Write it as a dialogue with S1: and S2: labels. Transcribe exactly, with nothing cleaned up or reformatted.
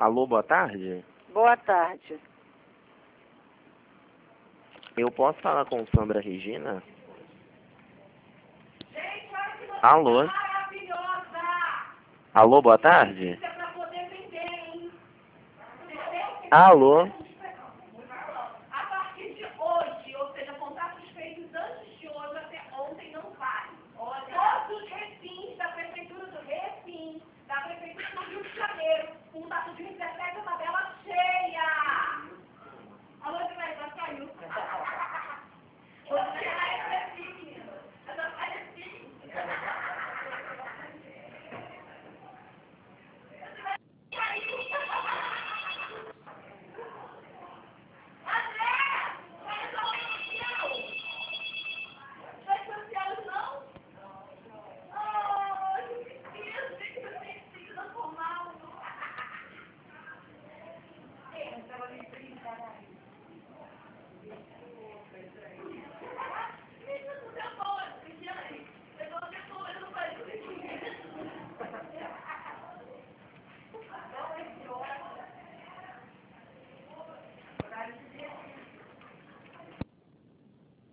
S1: Alô, boa tarde?
S2: Boa tarde.
S1: Eu posso falar com Sandra Regina? Alô? Alô, boa tarde? Alô?